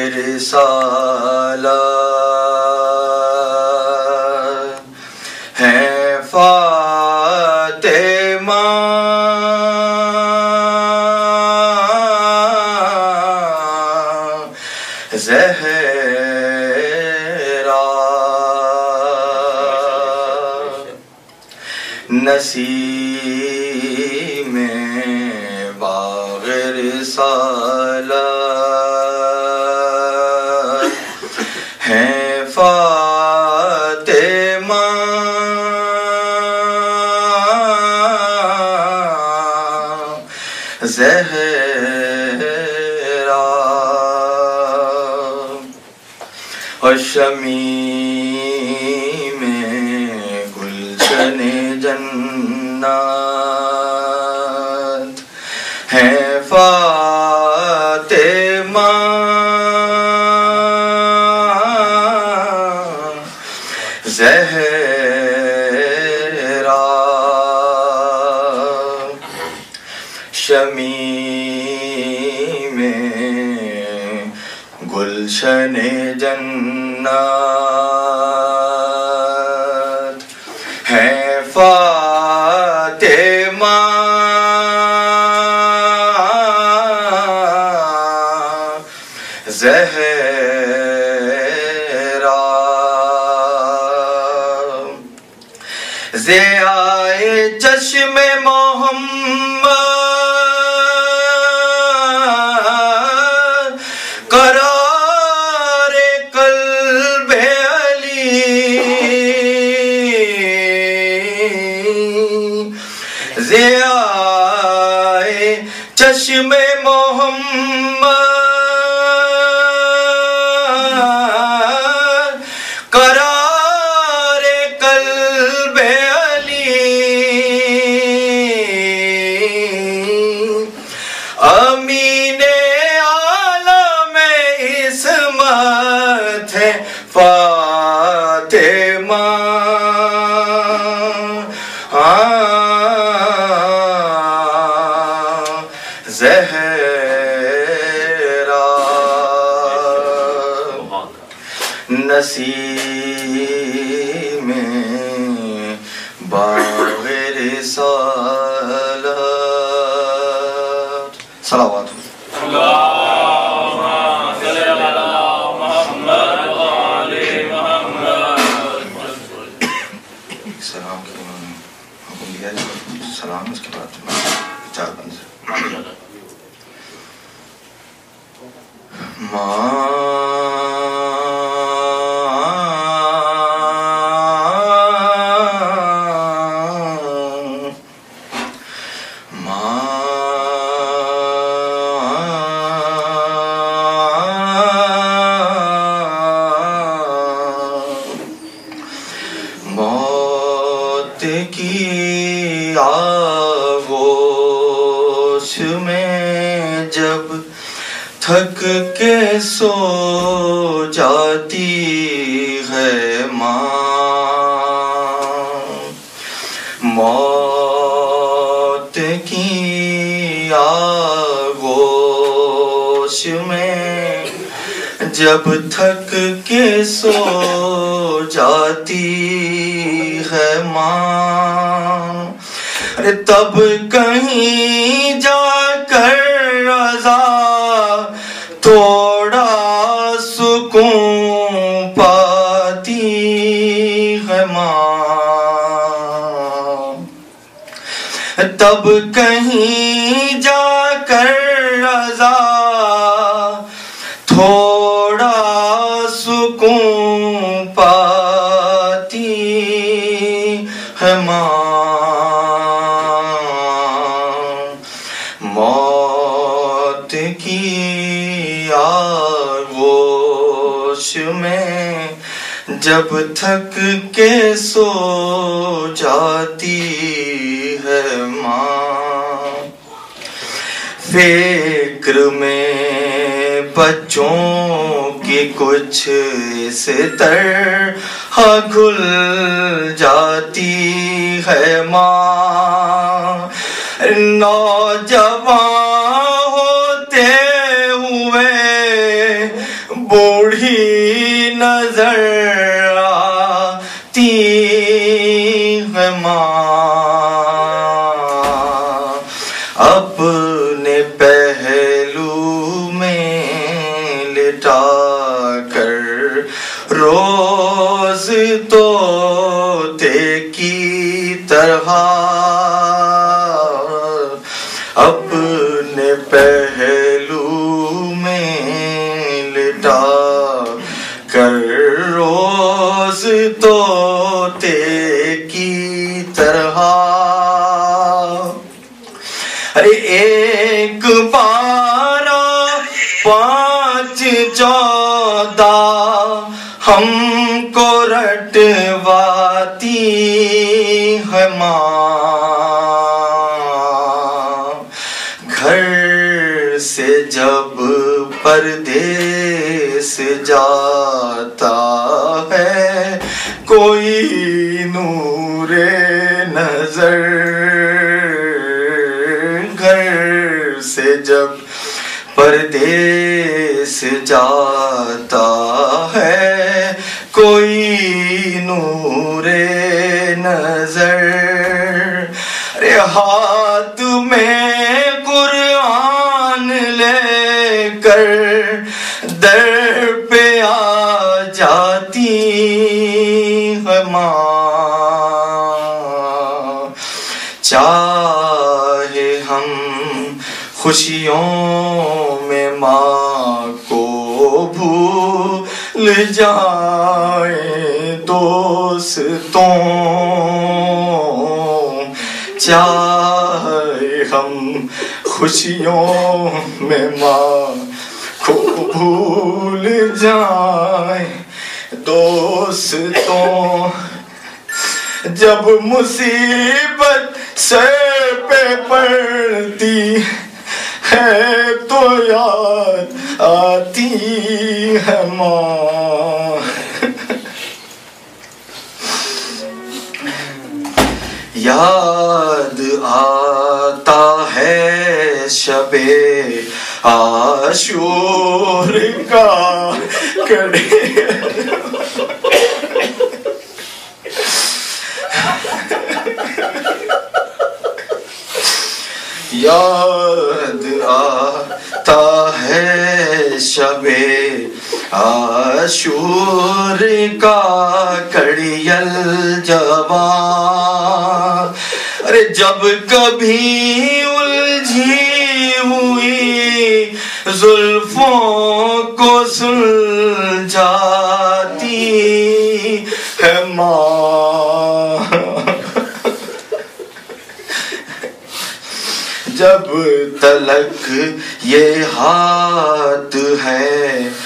رسالت ہے فاطمہ زہرا نسیم باغ رسالت ہے فاطمہ زہرا اور شمیم گلشن جنت ہے فاطمہ زہرا شمیم گلشن جنت ہے فاطمہ زہرا ضیائے چشم محمد قرار قلب علی ضیائے چشم محمد قرار قلب علی امین عالم عصمت ہے فاطمہ زہرا نسیم باغ رسالت صلوات سلام کے حکم دیا سلام اس کے بعد چار بند سے موت کی آغوش میں جب تھک کے سو جاتی ہے ماں موت کی آغوش میں جب تھک کے سو جاتی ہے ماں تب کہیں جا کر رضا تھوڑا سکون پاتی ہے ماں تب کہیں جا کر رضا تھوڑا سکون پاتی ہے ماں موت کی آغوش میں جب تھک کے سو جاتی ہے ماں فکر میں بچوں کی کچھ اس طرح گھل جاتی ہے ماں نوجوان ہوتے ہوئے بوڑھی نظر آتی ہے ماں، اپنے پہلو میں لٹا کر روز طوطے کی طرح، اپنے پہلو میں لٹا کر روز طوطے کی طرح، ارے ایک بارہ 5 14 ہم کو رٹواتی ہے ماں، گھر سے جب پردیس جاتا ہے کوئی نور نظر، گھر سے جب پردیس جاتا ہے کوئی نور نظر، ارے ہاتھ میں قرآن لے کر در پہ آ جاتی ہے ماں، چاہے ہم خوشیوں میں ماں کو بھول جائیں دوستوں، چاہے ہم خوشیوں میں ماں کو بھول جائیں دوستوں، جب مصیبت سر پہ پڑتی ہے تو یاد آتی ہے ماں، یاد آتا ہے شب عاشور کا یاد آتا ہے شب عاشور کا کڑیل جوان، ارے جب کبھی الجھی ہوئی زلفوں کو سلجھاتی ہے ماں، جب تلک یہ ہاتھ ہے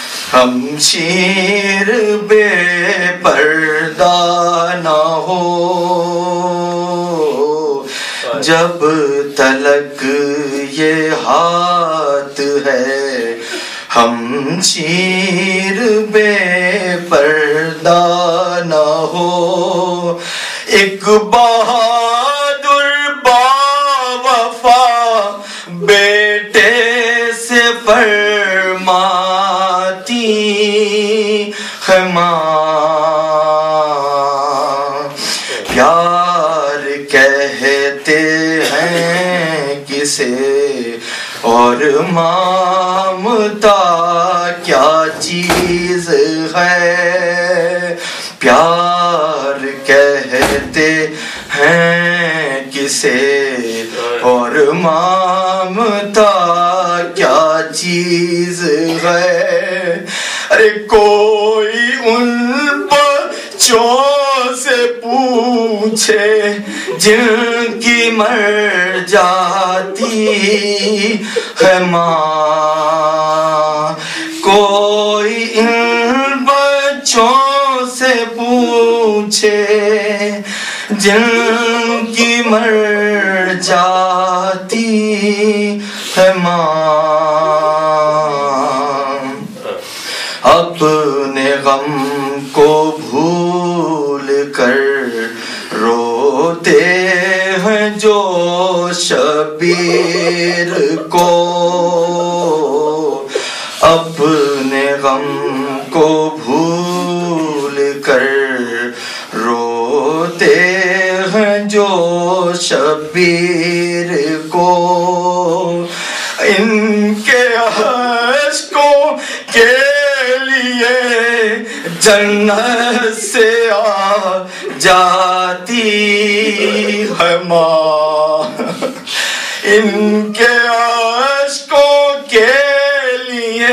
ہمشیر بے پردہ نہ ہو، جب تلک یہ ہاتھ ہے ہمشیر بے پردہ نہ ہو، ایک بہادر بیٹے سے فرماتی ہے ماں، پیار کہتے ہیں کسے اور ممتا کیا چیز ہے، پیار کہتے ہیں کسے اور ممتا کیا چیز ہے، ارے کوئی ان بچوں سے پوچھے جن کی مر جاتی ہے ماں، کوئی ان بچوں سے پوچھے جن کی مر جاتی ہے ماں، اپنے غم کو بھول کر روتے ہیں جو شبیر کو، اپنے غم کو بھول کر روتے ہیں جو شبیر کو، ان کے اشکوں کے لیے جنت سے آ جاتی ہے ماں، ان کے اشکوں کے لیے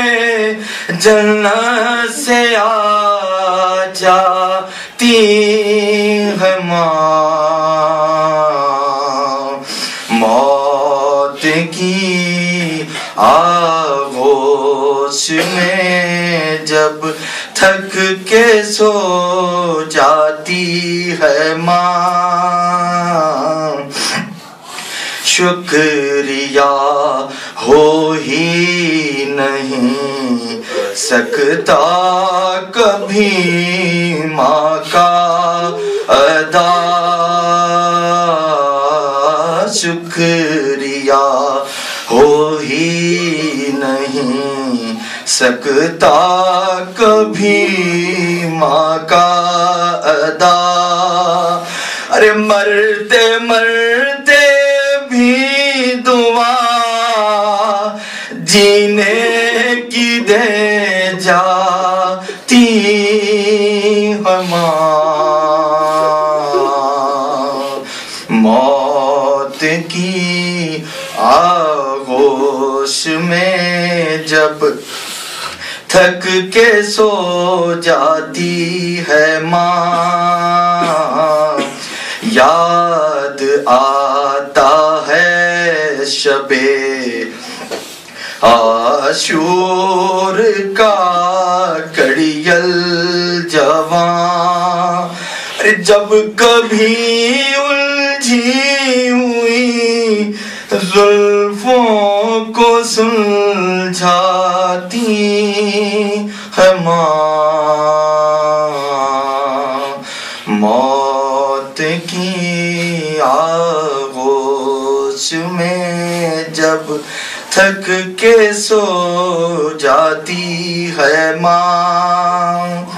جنت سے آ جاتی ہے ماں۔ موت کی آغوش میں جب تھک کے سو جاتی ہے ماں، شکریہ ہو ہی نہیں سکتا کبھی ماں کا ادا، شکریہ ہو ہی نہیں سکتا کبھی ماں کا ادا۔ ارے مرتے مرتے بھی دعا جینے کی دے جاتی ہے ماں، موت کی آغوش میں جب تھک کے سو جاتی ہے ماں، یاد آتا ہے شب عاشور کا کڑیل جواں، جب کبھی الجھی ہوئی زلفوں کو سلجھاتی ہے ماں، موت کی آغوش میں جب تھک کے سو جاتی ہے ماں،